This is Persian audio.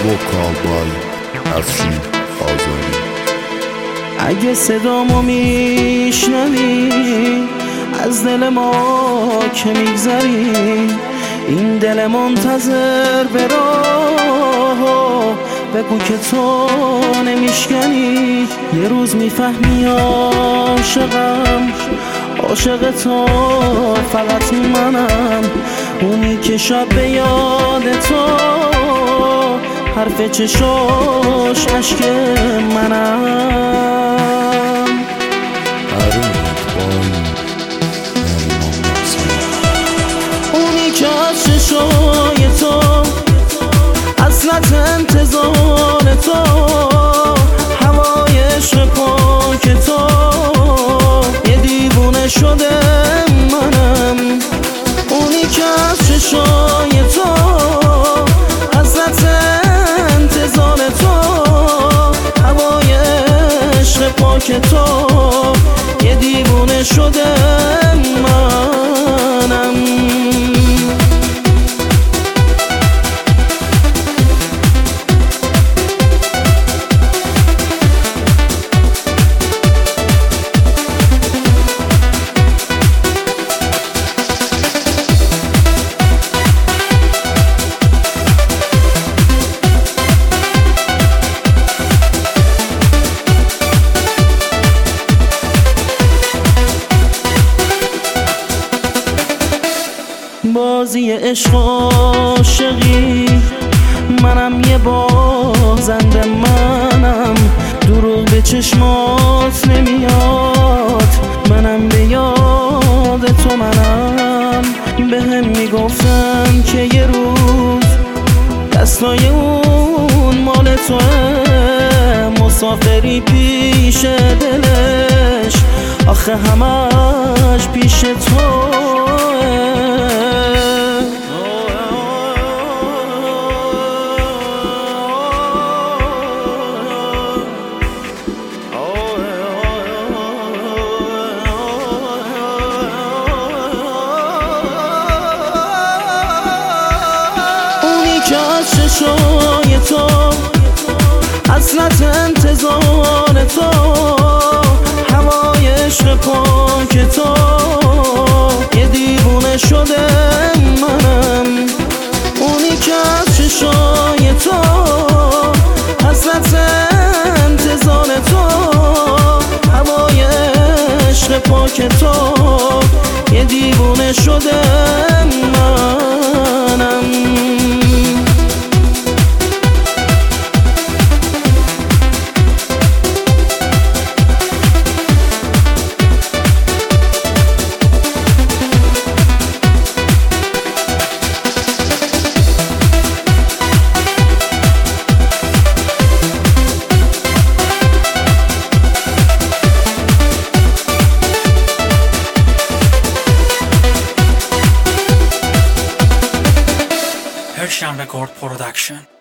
وکال بای افشین آذری. اگه صدامو میشنوی از دل ما که میگذری، این دل منتظر به راه، بگو که تو نمیشکنی. یه روز میفهمی عاشقم، عاشق تو فقط منم، اونی که شب به یاد تو حرف چشاش عشق منم. اونی که از چشای تو اصلت انتظار تو، هوای عشق پاک تو، یه دیوونه شده منم. اونی که از چشای تو اصلت انتظار تو، هوای عشق پاک تو، یه دیوونه شده منم. بازی عشق عاشقی، منم یه بازنده منم، دروغ به چشمات نمیاد، منم به یاد تو منم. بهم میگفتن که یه روز دستای اون مال توه، مسافری پیش دلش، آخه همش پیش توه. چشای تو اصلت انتظار تو، هوای عشق پاک تو، یه دیوونه شده منم. اونی که از چشای تو اصلت انتظار تو، هوای عشق پاک تو، یه دیوونه شده منم. Persian Record Production.